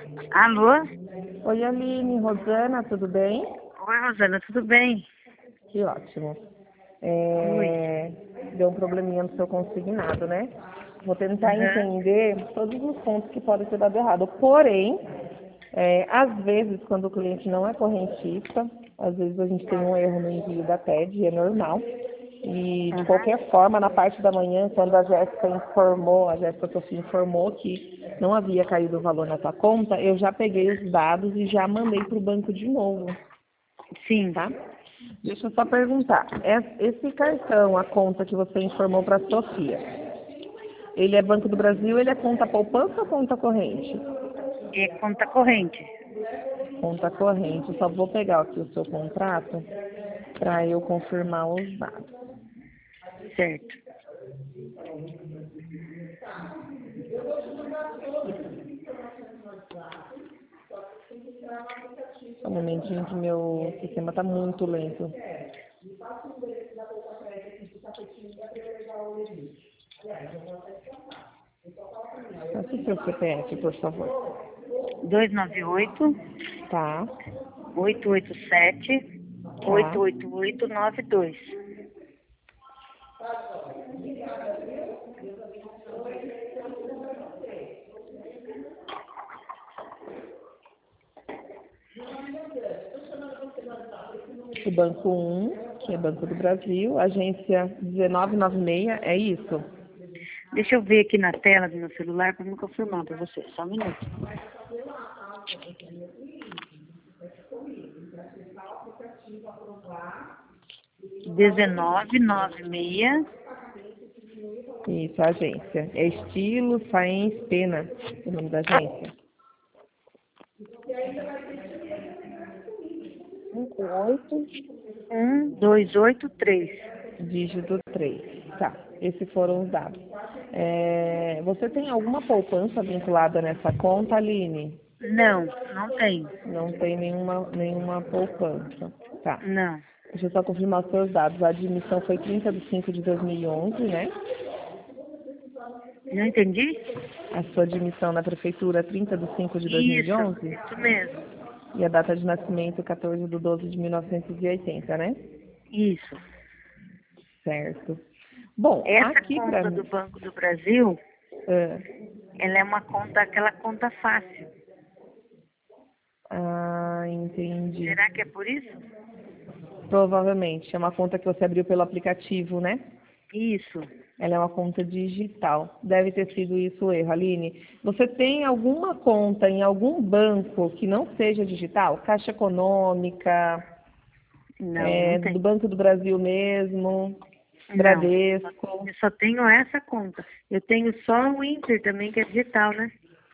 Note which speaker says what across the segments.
Speaker 1: Alô?
Speaker 2: Oi, Aline, Rosana, tudo bem?
Speaker 1: Oi, Rosana, tudo bem?
Speaker 2: Que ótimo.
Speaker 1: Oi.
Speaker 2: Deu um probleminha no seu consignado, né? Vou tentar
Speaker 1: Aham.
Speaker 2: entender todos os pontos que podem ter dado errado. Porém, às vezes, quando o cliente não é correntista, às vezes a gente tem um erro no envio da TED, é normal. E, de
Speaker 1: Aham.
Speaker 2: qualquer forma, na parte da manhã, quando a Jéssica Sofia informou que não havia caído o valor na tua conta, eu já peguei os dados e já mandei para o banco de novo,
Speaker 1: Sim.
Speaker 2: tá? Deixa eu só perguntar. Esse cartão, a conta que você informou para a Sofia, ele é Banco do Brasil, ele é conta poupança ou conta corrente?
Speaker 1: É conta corrente.
Speaker 2: Conta corrente. Só vou pegar aqui o seu contrato para eu confirmar os dados.
Speaker 1: Certo.
Speaker 2: Só um momentinho que meu sistema está muito lento. Passa o seu CPF, por favor.
Speaker 1: 298
Speaker 2: Tá,
Speaker 1: 887
Speaker 2: tá.
Speaker 1: 88892.
Speaker 2: O Banco 1, que é Banco do Brasil, agência 1996, é isso?
Speaker 1: Deixa eu ver aqui na tela do meu celular para me confirmar para você. Só um minuto. 1996.
Speaker 2: Isso, a agência. É Estilo Saenz Pena, o nome da agência.
Speaker 1: 283.
Speaker 2: Dígito 3. Tá, esses foram os dados. Você tem alguma poupança vinculada nessa conta, Aline?
Speaker 1: Não, não tem.
Speaker 2: Não tem nenhuma poupança. Tá.
Speaker 1: Não.
Speaker 2: Deixa eu só confirmar os seus dados. A admissão foi 30/5/2011, né?
Speaker 1: Não entendi?
Speaker 2: A sua admissão na prefeitura, 30/5/2011.
Speaker 1: Isso mesmo.
Speaker 2: E a data de nascimento, 14/12/1980, né?
Speaker 1: Isso.
Speaker 2: Certo. Bom,
Speaker 1: Essa
Speaker 2: aqui para
Speaker 1: conta do
Speaker 2: mim.
Speaker 1: Banco do Brasil,
Speaker 2: Ah,
Speaker 1: ela é uma conta, aquela conta fácil.
Speaker 2: entendi.
Speaker 1: Será que é por isso?
Speaker 2: Provavelmente. É uma conta que você abriu pelo aplicativo, né?
Speaker 1: Isso.
Speaker 2: Ela é uma conta digital. Deve ter sido isso o erro, Aline. Você tem alguma conta em algum banco que não seja digital? Caixa Econômica,
Speaker 1: Não, não
Speaker 2: do
Speaker 1: tem.
Speaker 2: Banco do Brasil mesmo,
Speaker 1: Não.
Speaker 2: Bradesco?
Speaker 1: Eu só tenho essa conta. Eu tenho só o Inter também, que é digital, né?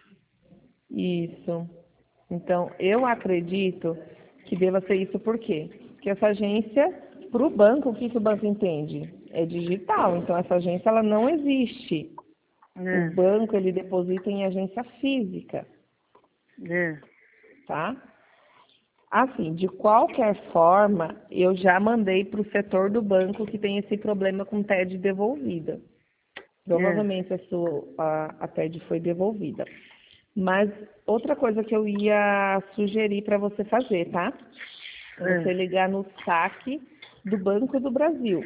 Speaker 2: Isso. Então, eu acredito que deva ser isso por quê? Porque essa agência, para o banco, o que, que o banco entende? É digital, então essa agência ela não existe. O
Speaker 1: É,
Speaker 2: banco ele deposita em agência física,
Speaker 1: é.
Speaker 2: tá? Assim, de qualquer forma, eu já mandei para o setor do banco que tem esse problema com TED devolvida.
Speaker 1: É.
Speaker 2: Provavelmente a TED foi devolvida. Mas outra coisa que eu ia sugerir para você fazer, tá? É você
Speaker 1: É.
Speaker 2: ligar no saque do Banco do Brasil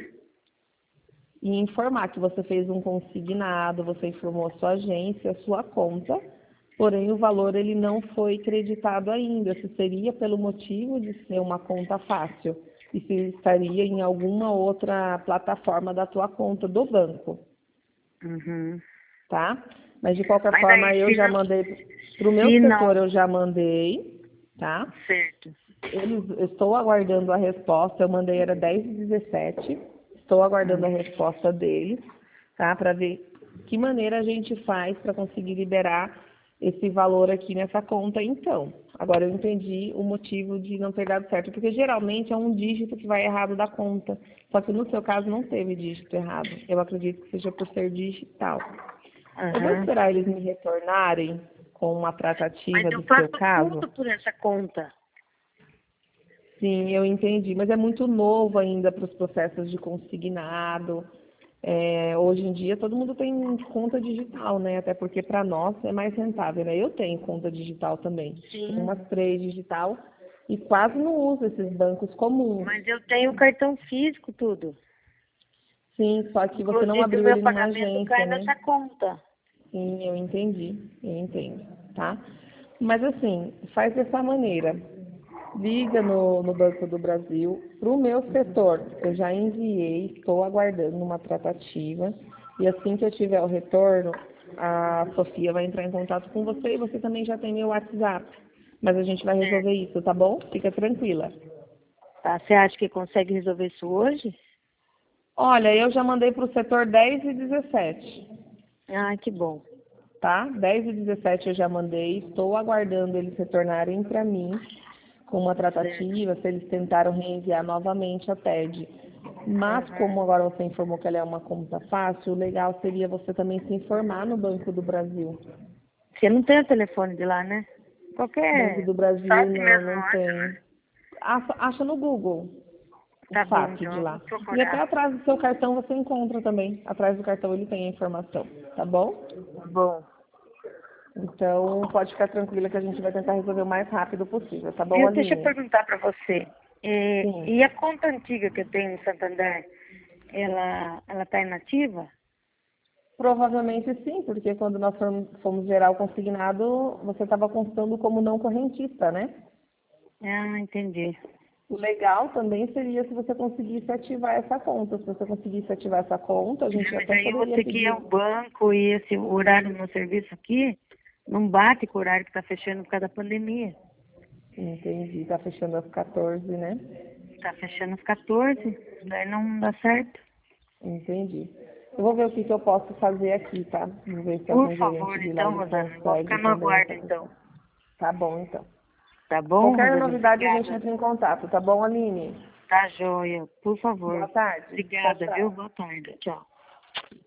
Speaker 2: e informar que você fez um consignado, você informou a sua agência, a sua conta, porém o valor ele não foi creditado ainda. Se seria pelo motivo de ser uma conta fácil e se estaria em alguma outra plataforma da tua conta do banco,
Speaker 1: Uhum.
Speaker 2: tá? Mas de qualquer
Speaker 1: Mas aí,
Speaker 2: forma eu
Speaker 1: se
Speaker 2: já
Speaker 1: não,
Speaker 2: mandei para o meu
Speaker 1: se
Speaker 2: setor,
Speaker 1: não,
Speaker 2: eu já mandei, tá?
Speaker 1: certo.
Speaker 2: Eu estou aguardando a resposta, eu mandei era 10/17, estou aguardando
Speaker 1: Hum.
Speaker 2: a resposta deles, tá? Para ver que maneira a gente faz para conseguir liberar esse valor aqui nessa conta então. Agora eu entendi o motivo de não ter dado certo, porque geralmente é um dígito que vai errado da conta. Só que no seu caso não teve dígito errado. Eu acredito que seja por ser digital. Eu vou
Speaker 1: Aham.
Speaker 2: esperar eles me retornarem com uma
Speaker 1: Mas
Speaker 2: tratativa
Speaker 1: eu
Speaker 2: do seu
Speaker 1: faço
Speaker 2: caso.
Speaker 1: tudo por essa conta.
Speaker 2: Sim, eu entendi, mas é muito novo ainda para os processos de consignado. Hoje em dia todo mundo tem conta digital, né? Até porque para nós é mais rentável, né? Eu tenho conta digital também. Tenho
Speaker 1: Sim.
Speaker 2: umas 3 digital e quase não uso esses bancos comuns.
Speaker 1: Mas eu tenho cartão físico, tudo.
Speaker 2: Sim, só que você não
Speaker 1: Inclusive, o
Speaker 2: abriu
Speaker 1: meu
Speaker 2: ele numa
Speaker 1: pagamento cai
Speaker 2: agência, né?
Speaker 1: nessa conta.
Speaker 2: Sim, eu entendo, tá? Mas assim, faz dessa maneira. Liga no Banco do Brasil. Para o meu setor, eu já enviei, estou aguardando uma tratativa. E assim que eu tiver o retorno, a Sofia vai entrar em contato com você e você também já tem meu WhatsApp. Mas a gente vai resolver isso, tá bom? Fica tranquila.
Speaker 1: Tá, você acha que consegue resolver isso hoje?
Speaker 2: Olha, eu já mandei para o setor 10 e 17.
Speaker 1: Ah, que bom.
Speaker 2: Tá? 10 e 17 eu já mandei, estou aguardando eles retornarem para mim com uma
Speaker 1: Certo.
Speaker 2: tratativa, se eles tentaram reenviar novamente a TED. Mas como agora você informou que ela é uma conta fácil, o legal seria você também se informar no Banco do Brasil.
Speaker 1: Você não tem o telefone de lá, né?
Speaker 2: Banco
Speaker 1: Qualquer
Speaker 2: do Brasil
Speaker 1: site
Speaker 2: não,
Speaker 1: mesmo
Speaker 2: não
Speaker 1: acha,
Speaker 2: tem.
Speaker 1: né?
Speaker 2: Acha no Google o
Speaker 1: Tá bom,
Speaker 2: FAQ
Speaker 1: então
Speaker 2: de
Speaker 1: eu vou
Speaker 2: lá. E até
Speaker 1: procurar.
Speaker 2: atrás do seu cartão você encontra também. Atrás do cartão ele tem a informação, tá bom?
Speaker 1: Bom.
Speaker 2: Então pode ficar tranquila que a gente vai tentar resolver o mais rápido possível, tá bom,
Speaker 1: Viu, deixa eu
Speaker 2: Aline?
Speaker 1: perguntar para você.
Speaker 2: Sim.
Speaker 1: E a conta antiga que eu tenho no Santander, ela tá inativa?
Speaker 2: Provavelmente sim, porque quando nós fomos gerar o consignado, você estava constando como não correntista, né?
Speaker 1: Ah, entendi.
Speaker 2: O legal também seria se você conseguisse ativar essa conta. Se você conseguisse ativar essa conta, a gente
Speaker 1: Mas
Speaker 2: até
Speaker 1: aí eu vou
Speaker 2: poderia
Speaker 1: ter que ir
Speaker 2: pedir.
Speaker 1: ao banco e esse horário do meu serviço aqui não bate com o horário que está fechando por causa da pandemia.
Speaker 2: Entendi, tá fechando às 14, né?
Speaker 1: Está fechando às 14, daí não dá certo.
Speaker 2: Entendi. Eu vou ver o que eu posso fazer aqui, tá? Vou ver se
Speaker 1: Por
Speaker 2: algum gerente
Speaker 1: favor,
Speaker 2: de lá
Speaker 1: então,
Speaker 2: ele
Speaker 1: Rosana, eu vou
Speaker 2: consegue
Speaker 1: ficar no
Speaker 2: também
Speaker 1: aguardo,
Speaker 2: essa
Speaker 1: então.
Speaker 2: questão. Tá bom, então.
Speaker 1: Tá bom,
Speaker 2: Qualquer
Speaker 1: Rosana?
Speaker 2: novidade a gente
Speaker 1: Obrigada.
Speaker 2: entra em contato, tá bom, Aline?
Speaker 1: Tá joia. Por
Speaker 2: Boa
Speaker 1: favor.
Speaker 2: tarde. Tchau,
Speaker 1: Obrigada, viu?
Speaker 2: tchau.
Speaker 1: Boa tarde. Tchau.